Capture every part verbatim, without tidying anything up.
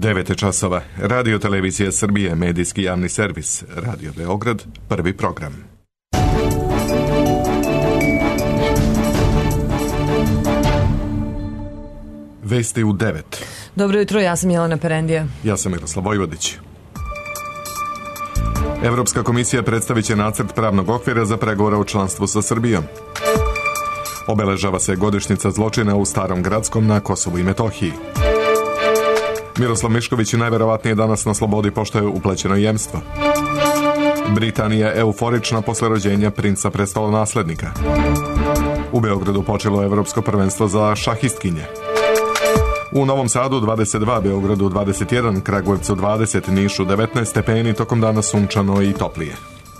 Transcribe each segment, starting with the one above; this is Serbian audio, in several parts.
devet časova. Radio Televizija Srbije, medijski javni servis. Radio Beograd, prvi program. Vesti u devet. Dobro jutro, ja sam Jelena Perendija. Ja sam Miroslav Vojvodić. Evropska komisija predstavit će nacrt pravnog okvira za pregovore o članstvu sa Srbijom. Obeležava se godišnjica zločina u Starom Gradskom na Kosovu i Metohiji. Miroslav Mišković najverovatnije danas na slobodi pošto je uplećeno jemstvo. Britanija je euforična posle rođenja princa prestolonaslednika. U Beogradu počelo Evropsko prvenstvo za šahistkinje. U Novom Sadu dvadeset dva, Beogradu dvadeset jedan, Kragujevcu dvadeset, Nišu devetnaest stepeni, tokom dana sunčano i toplije.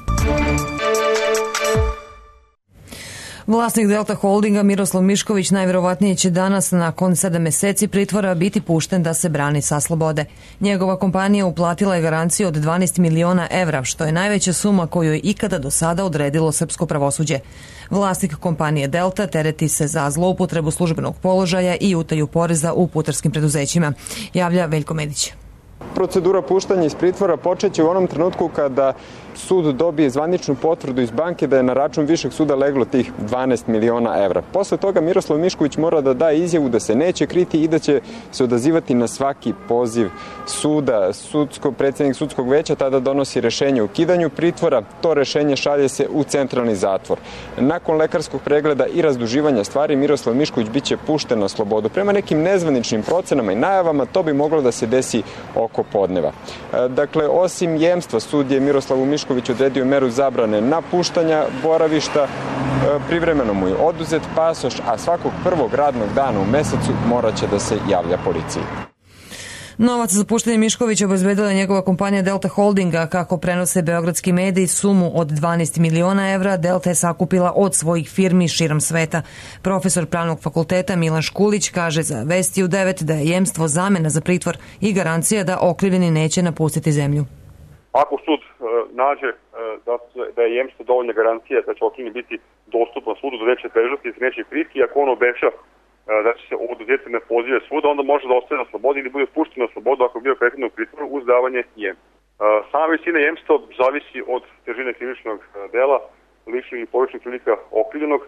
Vlasnik Delta Holdinga Miroslav Mišković najverovatnije će danas nakon sedam meseci pritvora biti pušten da se brani sa slobode. Njegova kompanija uplatila je garanciju od dvanaest miliona evra, što je najveća suma koju je ikada do sada odredilo srpsko pravosuđe. Vlasnik kompanije Delta tereti se za zloupotrebu službenog položaja i utaju poreza u putarskim preduzećima, javlja Veljko Medić. Procedura puštanja iz pritvora počeće u onom trenutku kada sud dobije zvaničnu potvrdu iz banke da je na račun višeg suda leglo tih dvanaest miliona evra. Posle toga Miroslav Mišković mora da da izjavu da se neće kriti i da će se odazivati na svaki poziv suda. Sudsko, predsjednik sudskog veća tada donosi rešenje o ukidanju pritvora. To rešenje šalje se u centralni zatvor. Nakon lekarskog pregleda i razduživanja stvari Miroslav Mišković biće pušten na slobodu. Prema nekim nezvaničnim procenama i najavama to bi moglo da se desi oko podneva. Dakle, osim jemstva, sud je Miroslavu Mišković odredio meru zabrane napuštanja boravišta, privremeno mu je oduzet pasoš, a svakog prvog radnog dana u mesecu morat će da se javlja policiji. Novac za puštanje Miškovića obezbedila je njegova kompanija Delta Holdinga. Kako prenose beogradski mediji, sumu od dvanaest miliona evra Delta je sakupila od svojih firmi širom sveta. Profesor pravnog fakulteta Milan Škulić kaže za Vesti u devet da je jemstvo zamena za pritvor i garancija da okrivljeni neće napustiti zemlju. Ako sud e, nađe e, da, da je jemstvo dovoljna garancija da će okrivljeni biti dostupan sudu, da neće bežati i neće kriti, ako on obeća da će se oduzeti na pozive suda, onda može da ostane na slobodi ili bude pušten na slobodu ako je bio prethodno u pritvoru uz davanje jemstva. Sama visina jemstva zavisi od težine krivičnog dela, ličnih i polovičnih prilika okrivljenog,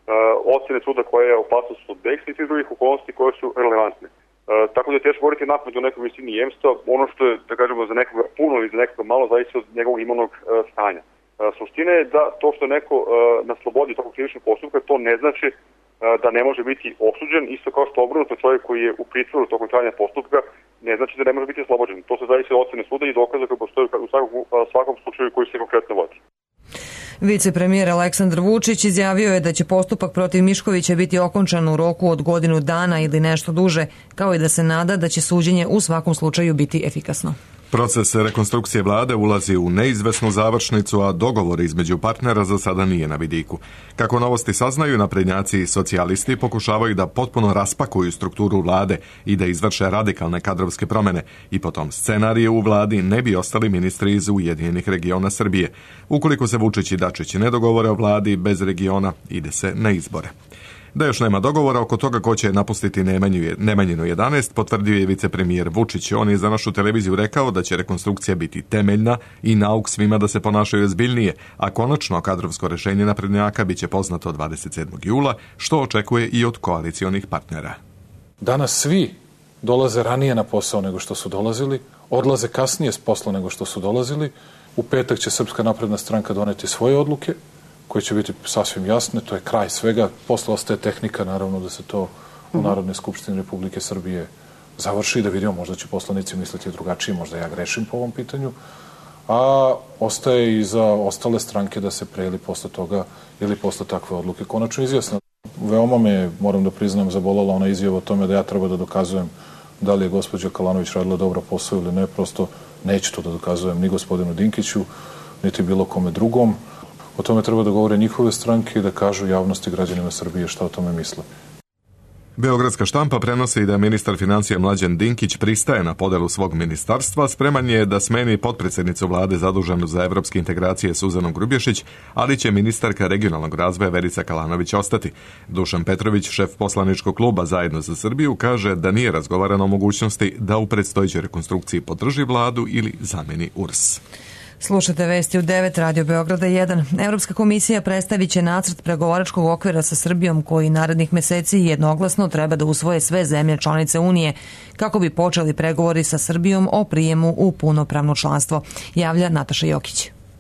ocene suda koja je opasnost od bekstva i svih drugih okolnosti koje su relevantne. Tako da je teško govoriti napad o nekoj visini jemstva. Ono što je, da kažemo, za nekoga puno ili za nekoga malo zavisi od njegovog imovnog stanja. Suština je da to što je neko na slobodi tokom krivičnog postupka, to ne znači da ne može biti osuđen, isto kao što obrnuto čovjek koji je u pritvoru tokom trajanja postupka ne znači da ne može biti oslobođen. To se zavisi od ocene suda i dokaza koji postoje u svakom, svakom slučaju koji se konkretno vodi. Vicepremijer Aleksandar Vučić izjavio je da će postupak protiv Miškovića biti okončan u roku od godinu dana ili nešto duže, kao i da se nada da će suđenje u svakom slučaju biti efikasno. Proces rekonstrukcije vlade ulazi u neizvesnu završnicu, a dogovor između partnera za sada nije na vidiku. Kako Novosti saznaju, naprednjaci i socijalisti pokušavaju da potpuno raspakuju strukturu vlade i da izvrše radikalne kadrovske promene i potom scenarije u vladi ne bi ostali ministri iz Ujedinjenih regiona Srbije. Ukoliko se Vučić i Dačić ne dogovore o vladi bez regiona, ide se na izbore. Da još nema dogovora oko toga ko će napustiti Nemanjinu jedanaest, potvrdio je vicepremijer Vučić. On je za našu televiziju rekao da će rekonstrukcija biti temeljna i nauk svima da se ponašaju ozbiljnije, a konačno kadrovsko rešenje naprednjaka biće poznato dvadeset sedmog jula, što očekuje i od koalicionih partnera. Danas svi dolaze ranije na posao nego što su dolazili, odlaze kasnije s posla nego što su dolazili. U petak će Srpska napredna stranka doneti svoje odluke, koje će biti sasvim jasne, to je kraj svega. Posle ostaje tehnika, naravno, da se to u Narodnoj skupštini Republike Srbije završi, da vidimo, možda će poslanici misliti drugačije, možda ja grešim po ovom pitanju, a ostaje i za ostale stranke da se pre ili posle toga ili posle takve odluke konačno izjasne. Veoma me, moram da priznam, zabolala ona izjava o tome da ja treba da dokazujem da li je gospođa Kalanović radila dobro posao ili ne, prosto neću to da dokazujem ni gospodinu Dinkiću, niti bilo kome drugom. O tome treba da govore njihove stranke i da kažu javnosti, građanima Srbije šta o tome misle. Beogradska štampa prenosi da ministar financija Mlađan Dinkić pristaje na podelu svog ministarstva, spreman je da smeni potpredsjednicu vlade zaduženu za evropske integracije Suzanu Grubješić, ali će ministarka regionalnog razvoja Verica Kalanović ostati. Dušan Petrović, šef poslaničkog kluba Zajedno za Srbiju, kaže da nije razgovarano o mogućnosti da u predstojećoj rekonstrukciji podrži vladu ili zameni U R S. Slušate vesti u devet, Radio Beograda jedan. Evropska komisija predstavit će nacrt pregovaračkog okvira sa Srbijom koji narednih meseci jednoglasno treba da usvoje sve zemlje članice Unije kako bi počeli pregovori sa Srbijom o prijemu u punopravno članstvo, javlja Nataša Jokić.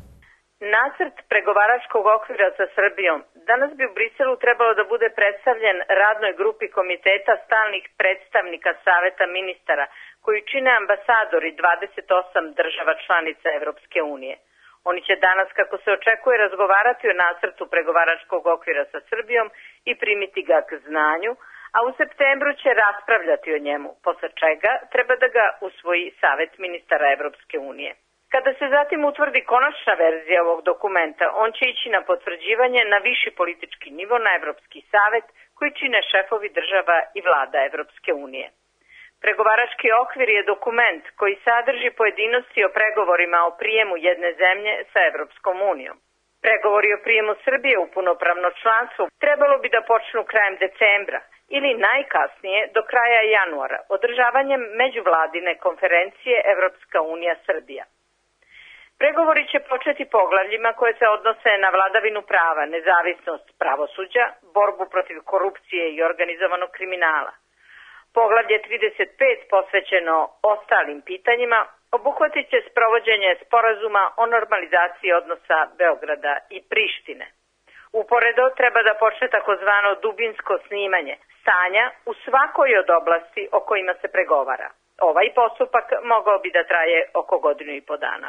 Nacrt pregovaračkog okvira sa Srbijom danas bi u Briselu trebalo da bude predstavljen radnoj grupi komiteta stalnih predstavnika Saveta ministara koji čine ambasadori dvadeset osam država članica Evropske unije. Oni će danas, kako se očekuje, razgovarati o nacrtu pregovaračkog okvira sa Srbijom i primiti ga k znanju, a u septembru će raspravljati o njemu, posle čega treba da ga usvoji Savet ministara Evropske unije. Kada se zatim utvrdi konačna verzija ovog dokumenta, on će ići na potvrđivanje na viši politički nivo na Evropski savet koji čine šefovi država i vlada Evropske unije. Pregovarački okvir je dokument koji sadrži pojedinosti o pregovorima o prijemu jedne zemlje sa Evropskom unijom. Pregovori o prijemu Srbije u punopravno članstvo trebalo bi da počnu krajem decembra ili najkasnije do kraja januara održavanjem međuvladine konferencije Evropska unija Srbija. Pregovori će početi poglavljima koje se odnose na vladavinu prava, nezavisnost pravosuđa, borbu protiv korupcije i organizovanog kriminala. Poglavlje trideset pet, posvećeno ostalim pitanjima, obuhvatit će sprovođenje sporazuma o normalizaciji odnosa Beograda i Prištine. Uporedo treba da počne takozvano dubinsko snimanje stanja u svakoj od oblasti o kojima se pregovara. Ovaj postupak mogao bi da traje oko godinu i po dana.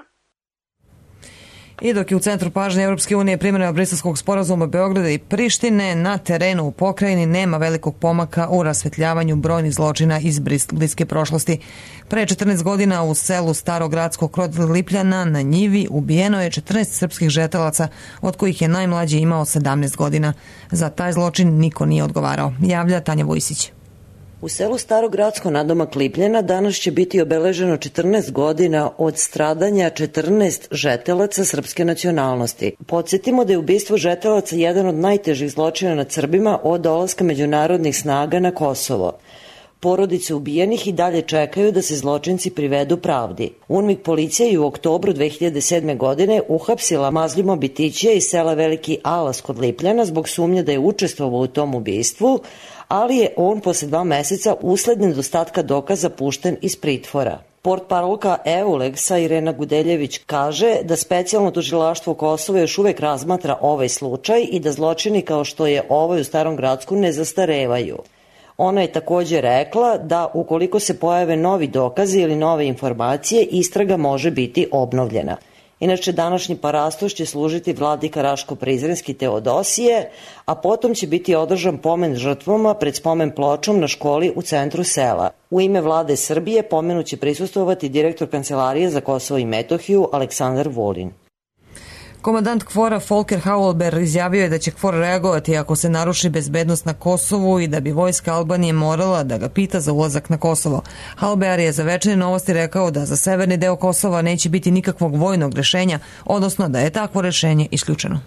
I dok je u centru pažnje Evropske unije primjena Briselskog sporazuma Beograda i Prištine, na terenu u pokrajini nema velikog pomaka u rasvetljavanju brojnih zločina iz bliske prošlosti. Pre četrnaest godina u selu Starogradsko kod Lipljana na njivi ubijeno je četrnaest srpskih žetelaca, od kojih je najmlađi imao sedamnaest godina. Za taj zločin niko nije odgovarao, javlja Tanja Vojsić. U selu Starogradsko nadomak Lipljana danas će biti obeleženo četrnaest godina od stradanja četrnaest žetelaca srpske nacionalnosti. Podsjetimo da je ubistvo žetelaca jedan od najtežih zločina nad Srbima od dolaska međunarodnih snaga na Kosovo. Porodice ubijenih i dalje čekaju da se zločinci privedu pravdi. UNMIK policija je u oktobru dve hiljade sedme. godine uhapsila Mazlima Bitića iz sela Veliki Alas kod Lipljana zbog sumnje da je učestvovao u tom ubistvu, ali je on posle dva meseca usled nedostatka dokaza pušten iz pritvora. Portparolka Euleksa Irena Gudeljević kaže da specijalno tužilaštvo Kosova još uvek razmatra ovaj slučaj i da zločini kao što je ovaj u Starom Gradsku ne zastarevaju. Ona je također rekla da ukoliko se pojave novi dokazi ili nove informacije, istraga može biti obnovljena. Inače, današnji parastoš će služiti vladika Raško-Prizrenski Teodosije, a potom će biti održan pomen žrtvama pred spomen pločom na školi u centru sela. U ime vlade Srbije pomenu će prisustvovati direktor Kancelarije za Kosovo i Metohiju Aleksandar Vulin. Komandant KFOR-a Volker Hauelber izjavio je da će KFOR reagovati ako se naruši bezbednost na Kosovu i da bi vojska Albanije morala da ga pita za ulazak na Kosovo. Hauelber je za Večernje novosti rekao da za severni deo Kosova neće biti nikakvog vojnog rešenja, odnosno da je takvo rešenje isključeno.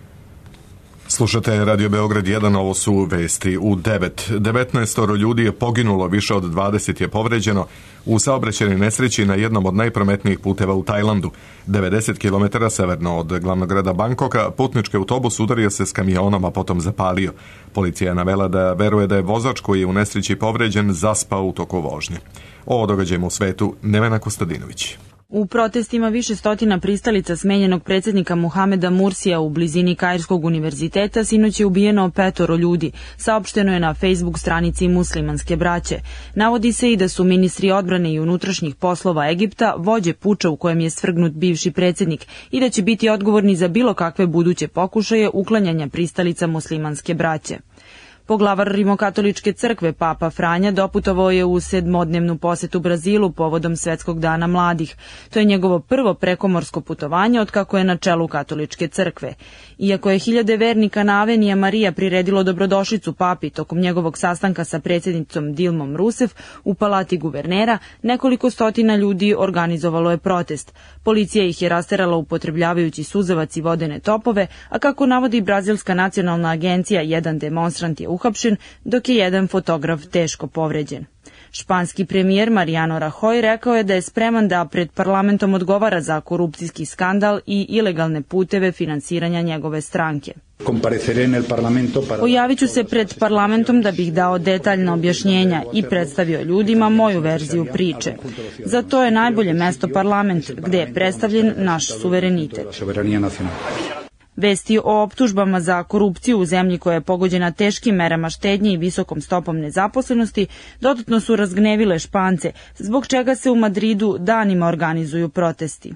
Slušate Radio Beograd jedan, ovo su vesti u devet. devetnaest ljudi je poginulo, više od dvadeset je povređeno u saobraćajnoj nesreći na jednom od najprometnijih puteva u Tajlandu. devedeset kilometara severno od glavnog grada Bangkoka putnički autobus udario se s kamionom, a potom zapalio. Policija je navela da veruje da je vozač koji je u nesreći povređen zaspao u toku vožnje. O događajima u svetu Nevena Kostadinović. U protestima više stotina pristalica smenjenog predsjednika Muhameda Mursija u blizini Kairskog univerziteta sinoć je ubijeno petoro ljudi, saopšteno je na Facebook stranici Muslimanske braće. Navodi se i da su ministri odbrane i unutrašnjih poslova Egipta vođe puča u kojem je svrgnut bivši predsjednik i da će biti odgovorni za bilo kakve buduće pokušaje uklanjanja pristalica Muslimanske braće. Poglavar Rimokatoličke crkve Papa Franja doputovao je u sedmodnevnu posetu Brazilu povodom Svetskog dana mladih. To je njegovo prvo prekomorsko putovanje od kako je na čelu Katoličke crkve. Iako je hiljade vernika na Avenija Marija priredilo dobrodošlicu papi tokom njegovog sastanka sa predsjednicom Dilmom Rousseff u palati guvernera, nekoliko stotina ljudi organizovalo je protest. Policija ih je rasterala upotrebljavajući suzavac i vodene topove, a kako navodi Brazilska nacionalna agencija, jedan demonstrant je uhapšen, dok je jedan fotograf teško povređen. Španski premijer Mariano Rajoy rekao je da je spreman da pred parlamentom odgovara za korupcijski skandal i ilegalne puteve finansiranja njegove stranke. Pojavit ću se pred parlamentom da bih dao detaljna objašnjenja i predstavio ljudima moju verziju priče. Za to je najbolje mesto parlament, gde je predstavljen naš suverenitet. Vesti o optužbama za korupciju u zemlji koja je pogođena teškim merama štednje i visokom stopom nezaposlenosti dodatno su razgnevile Špance, zbog čega se u Madridu danima organizuju protesti.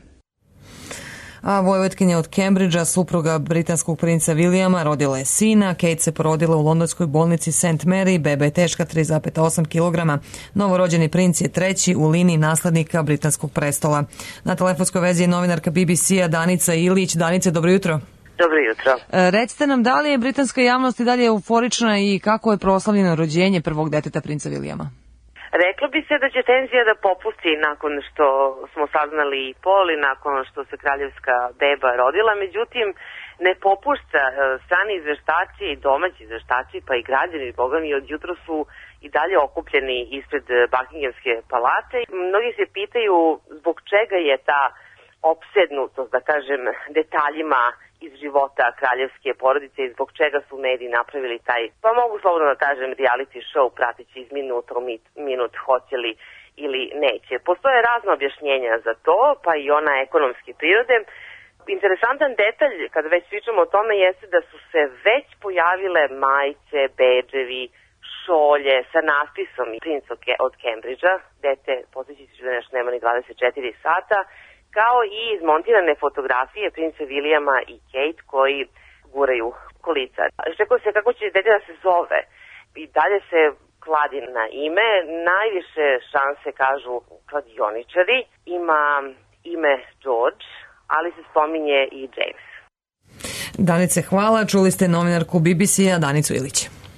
A vojvotkinja od Cambridgea, supruga britanskog princa Williama, rodila je sina. Kate se porodila u londonskoj bolnici Saint Mary, beba je teška tri zarez osam kilograma. Novorođeni princ je treći u liniji naslednika britanskog prestola. Na telefonskoj vezi je novinarka B B C-a Danica Ilić. Danice, dobro jutro. Dobro jutro. E, recite nam, da li je britanska javnost i dalje euforična i kako je proslavljeno rođenje prvog deteta princa Williama? Reklo bi se da će tenzija da popusti nakon što smo saznali i pol i nakon što se kraljevska beba rodila, međutim ne popušta. Strani izveštači i domaći izveštači pa i građani, boga mi, od jutro su i dalje okupljeni ispred Buckinghamske palate. Mnogi se pitaju zbog čega je ta opsednutost, da kažem, detaljima iz života kraljevske porodice i zbog čega su mediji napravili taj, pa mogu slobodno da kažem, reality show prateći iz minuta u minut hoće li ili neće. Postoje razne objašnjenja za to, pa i ona ekonomske prirode. Interesantan detalj, kada već pričamo o tome, jeste da su se već pojavile majice, bedževi, šolje sa natpisom Princ od Cambridgea, dete, posjeći ću da nešto nema ni dvadeset četiri sata, kao i izmontirane fotografije princa Williama i Kate koji guraju kolica. Čekao se kako će dete da se zove. I dalje se kladi na ime. Najviše šanse, kažu kladioničari. Ima ime George, ali se spominje i James. Danice, hvala. Čuli ste novinarku B B C-a Danicu Ilić.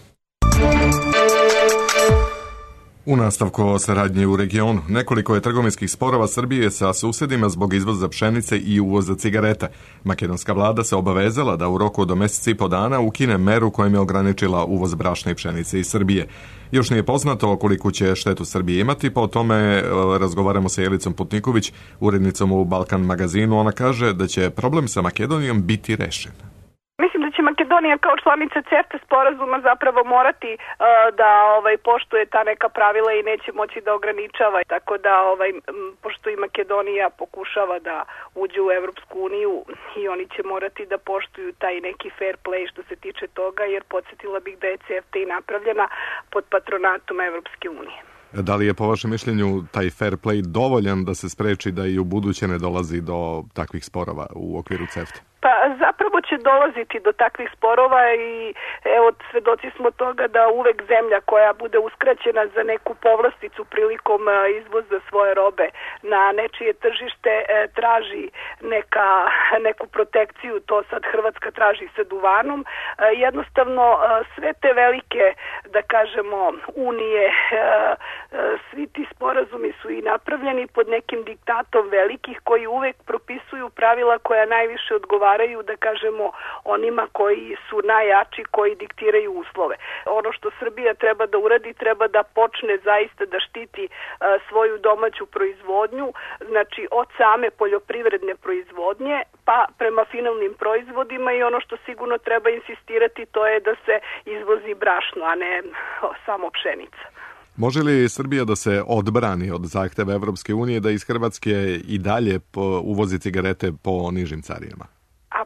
U nastavku o saradnji u regionu, nekoliko je trgovinskih sporova Srbije sa susedima zbog izvoza pšenice i uvoza cigareta. Makedonska vlada se obavezala da u roku do mjeseci i po dana ukine meru kojom je ograničila uvoz brašna i pšenice iz Srbije. Još nije poznato koliku će štetu Srbije imati, pa o tome razgovaramo sa Jelicom Putniković, urednicom u Balkan magazinu. Ona kaže da će problem sa Makedonijom biti rešen. Mislim da će Makedonija kao članica CEFTA sporazuma zapravo morati uh, da ovaj poštuje ta neka pravila i neće moći da ograničava. Tako da ovaj m, pošto i Makedonija pokušava da uđe u Evropsku uniju i oni će morati da poštuju taj neki fair play što se tiče toga, jer podsjetila bih da je CEFTA i napravljena pod patronatom Evropske unije. Da li je po vašem mišljenju taj fair play dovoljan da se spreči da i u buduće ne dolazi do takvih sporova u okviru CEFTA? Pa zapravo će dolaziti do takvih sporova i evo svedoci smo toga da uvek zemlja koja bude uskraćena za neku povlasticu prilikom izvoza svoje robe na nečije tržište traži neka, neku protekciju, to sad Hrvatska traži sa duvanom. Jednostavno sve te velike, da kažemo, unije, svi ti sporazumi su i napravljeni pod nekim diktatom velikih koji uvek propisuju pravila koja najviše odgovaraju, da kažemo, onima koji su najjači, koji diktiraju uslove. Ono što Srbija treba da uradi, treba da počne zaista da štiti uh, svoju domaću proizvodnju, znači od same poljoprivredne proizvodnje pa prema finalnim proizvodima, i ono što sigurno treba insistirati, to je da se izvozi brašno, a ne o, samo pšenica. Može li Srbija da se odbrani od zahteva Evropske unije da iz Hrvatske i dalje uvozi cigarete po nižim carinama? Apsolutno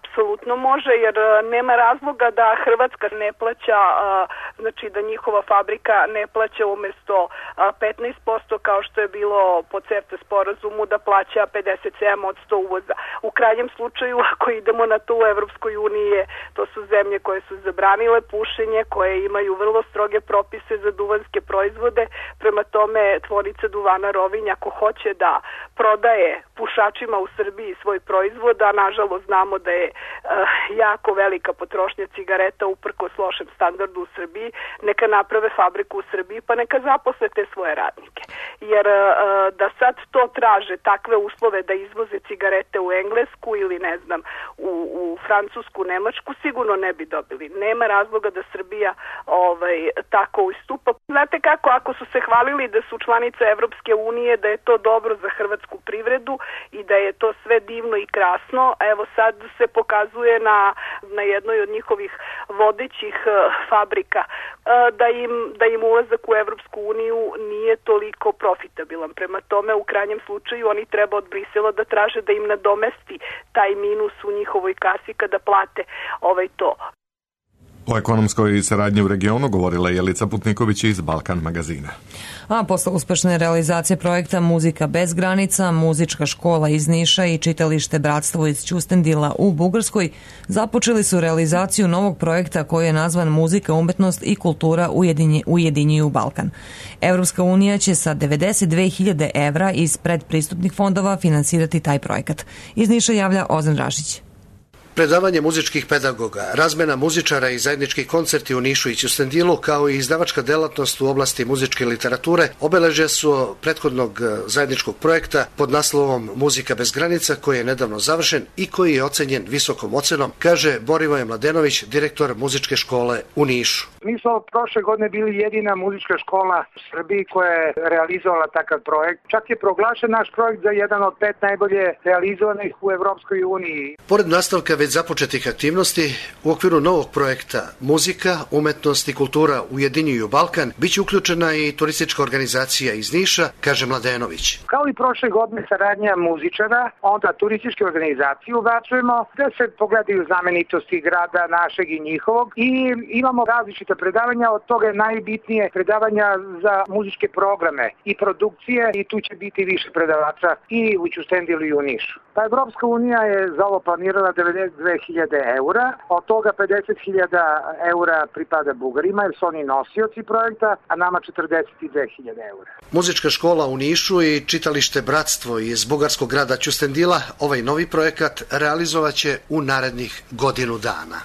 apsolutno može, jer nema razloga da Hrvatska ne plaća, znači da njihova fabrika ne plaća umjesto petnaest posto kao što je bilo po CEFTA sporazumu da plaća pedeset sedam posto uvoza. U krajnjem slučaju, ako idemo na to u Evropskoj uniji, to su zemlje koje su zabranile pušenje, koje imaju vrlo stroge propise za duvanske proizvode. Prema tome, tvornica duvana Rovinj, ako hoće da prodaje pušačima u Srbiji svoj proizvod, a nažalost znamo da je uh, jako velika potrošnja cigareta uprkos lošem standardu u Srbiji, neka naprave fabriku u Srbiji pa neka zaposle te svoje radnike. Jer uh, da sad to traže takve uslove da izvoze cigarete u Englesku ili ne znam u, u Francusku, Nemačku, sigurno ne bi dobili. Nema razloga da Srbija ovaj, tako ustupa. Znate kako, ako su se hvalili da su članice Evropske unije, da je to dobro za hrvatsku privredu i da je to sve divno i krasno, evo sad se pokazuje na, na jednoj od njihovih vodećih uh, fabrika uh, da im, da im ulazak u Evropsku uniju nije toliko profitabilan. Prema tome, u krajnjem slučaju oni treba od Brisela da traže da im nadomesti taj minus u njihovoj kasi kada plate ovaj to. O ekonomskoj saradnji u regionu govorila je Jelica Putniković iz Balkan magazina. A posle uspešne realizacije projekta Muzika bez granica, muzička škola iz Niša i čitalište Bratstvo iz Ćustendila u Bugarskoj započeli su realizaciju novog projekta koji je nazvan Muzika, umetnost i kultura ujedinjuju Balkan. Evropska unija će sa devedeset dve hiljade evra iz predpristupnih fondova finansirati taj projekat. Iz Niša javlja Ozan Rašić. Predavanje muzičkih pedagoga, razmena muzičara i zajednički koncerti u Nišu i Ćustendilu, kao i izdavačka delatnost u oblasti muzičke literature, obeležje su prethodnog zajedničkog projekta pod naslovom Muzika bez granica, koji je nedavno završen i koji je ocenjen visokom ocenom, kaže Borivoje Mladenović, direktor muzičke škole u Nišu. Mi smo prošle godine bili jedina muzička škola u Srbiji koja je realizovala takav projekt. Čak je proglašen naš projekt za jedan od pet najbolje realizovanih u Evropskoj uniji. Pored nastavka već započetih aktivnosti, u okviru novog projekta Muzika, umetnost i kultura ujedinjuju Balkan, biće uključena i turistička organizacija iz Niša, kaže Mladenović. Kao i prošle godine saradnja muzičara, onda turističke organizacije ubacujemo da se pogledaju znamenitosti grada našeg i njihovog i imamo različite predavanja, od toga je najbitnije predavanja za muzičke programe i produkcije i tu će biti više predavača i u Ćustendilu i u Nišu. Pa Evropska unija je za ovo planirala devedeset dve hiljade eura, od toga pedeset hiljada eura pripada Bugarima jer su oni nosioci projekta, a nama četrdeset dve hiljade eura. Muzička škola u Nišu i čitalište Bratstvo iz bugarskog grada Ćustendila ovaj novi projekat realizovaće u narednih godinu dana.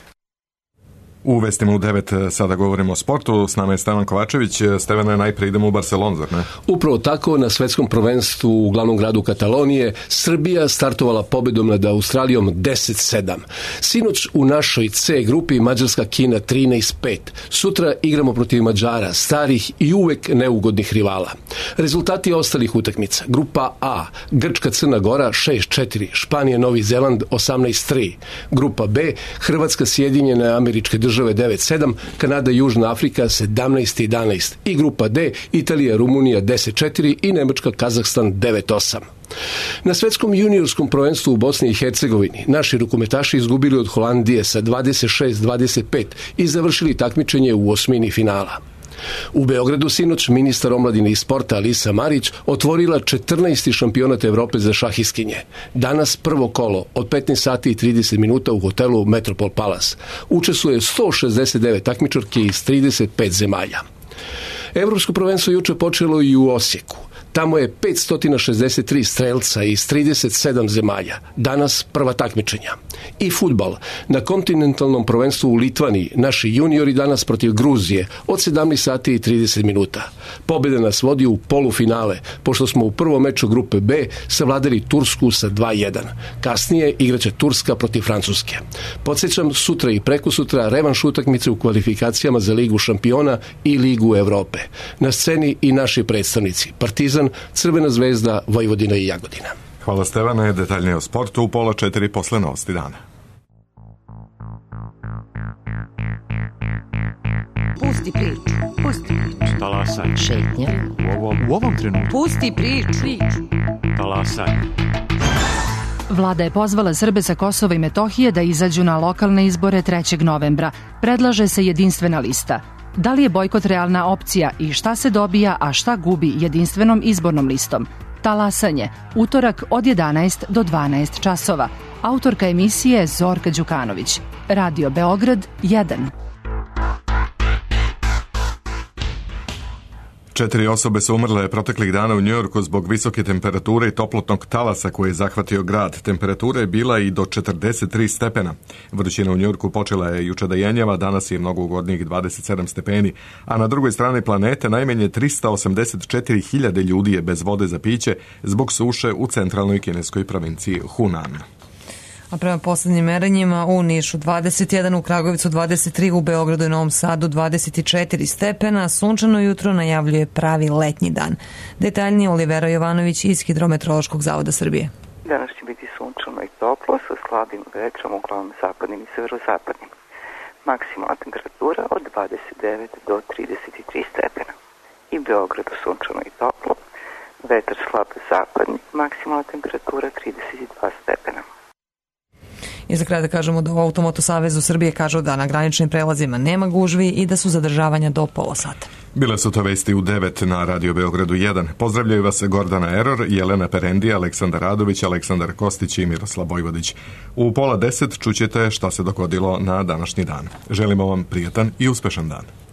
U vestima u devet sada govorimo o sportu. S nama je Stevan Kovačević. Stevane, najprije idemo u Barcelonu, zar ne? Upravo tako, na svetskom prvenstvu u glavnom gradu Katalonije Srbija startovala pobedom nad Australijom deset sedam. Sinoć u našoj C grupi Mađarska Kina trinaest pet. Sutra igramo protiv Mađara, starih i uvek neugodnih rivala. Rezultati ostalih utakmica. Grupa A, Grčka Crna Gora šest četiri, Španija Novi Zeland osamnaest tri. Grupa B, Hrvatska Sjedinjene Američke Države devet sedam, Kanada i Južna Afrika sedamnaest jedanaest i grupa D, Italija Rumunija deset četiri i Nemačka Kazahstan devet osam. Na svetskom juniorskom prvenstvu u Bosni i Hercegovini naši rukometaši izgubili od Holandije sa dvadeset šest dvadeset pet i završili takmičenje u osmini finala. U Beogradu sinoć ministar omladine i sporta Alisa Marić otvorila četrnaesti šampionat Evrope za šahiskinje. Danas prvo kolo od petnaest sati i trideset minuta u hotelu Metropol Palace. Učestvuje sto šezdeset devet takmičarki iz trideset pet zemalja. Evropsko prvenstvo juče počelo i u Osijeku. Tamo je petsto šezdeset tri strelca iz trideset sedam zemalja. Danas prva takmičenja. I fudbal. Na kontinentalnom prvenstvu u Litvaniji naši juniori danas protiv Gruzije od sedamnaest sati i trideset minuta. Pobjeda nas vodi u polufinale, pošto smo u prvom meču grupe B savladali Tursku sa dva jedan. Kasnije igraće Turska protiv Francuske. Podsjećam, sutra i prekosutra revanš utakmice u kvalifikacijama za Ligu šampiona i Ligu Evrope. Na sceni i naši predstavnici Partizan, Crvena zvezda, Vojvodina i Jagodina. Hvala Stevane, detaljnije o sportu u pola četiri posle novosti dana. Pusti priču, pusti priču. Talasaj. Šetnja. U ovom, u ovom trenutku. Pusti priču. Talasaj. Vlada je pozvala Srbe sa Kosova i Metohije da izađu na lokalne izbore trećeg novembra. Predlaže se jedinstvena lista. Da li je bojkot realna opcija i šta se dobija, a šta gubi jedinstvenom izbornom listom? Talasanje, utorak od jedanaest do dvanaest časova. Autorka emisije Zorka Đukanović. Radio Beograd jedan. Četiri osobe su umrle proteklih dana u Njujorku zbog visoke temperature i toplotnog talasa koji je zahvatio grad. Temperatura je bila i do četrdeset tri stepena. Vrućina u Njujorku počela je juče da jenjava, danas je mnogo ugodnijih dvadeset sedam stepeni, a na drugoj strani planete najmanje tristo osamdeset četiri hiljade ljudi je bez vode za piće zbog suše u centralnoj kineskoj provinciji Hunan. A prema posljednjim merenjima u Nišu dvadeset jedan, u Kragovicu dvadeset tri, u Beogradu i Novom Sadu dvadeset četiri stepena, sunčano jutro najavljuje pravi letnji dan. Detaljnije Olivera Jovanović iz Hidrometeorološkog zavoda Srbije. Danas će biti sunčano i toplo sa slabim vetrom, uglavnom zapadnim i severozapadnim. Maksimalna temperatura od dvadeset devet do trideset tri stepena. I Beogradu sunčano i toplo, vetar slab zapadni, maksimalna temperatura trideset dva stepena. I za kraj da kažemo da u Automoto Savezu Srbije kažu da na graničnim prelazima nema gužvi i da su zadržavanja do pola sata. Bile su to vesti u devet na Radio Beogradu jedan. Pozdravljaju vas Gordana Eror, Jelena Perendija, Aleksandar Radović, Aleksandar Kostić i Miroslav Bojvodić. U pola deset čućete šta se dogodilo na današnji dan. Želimo vam prijatan i uspešan dan.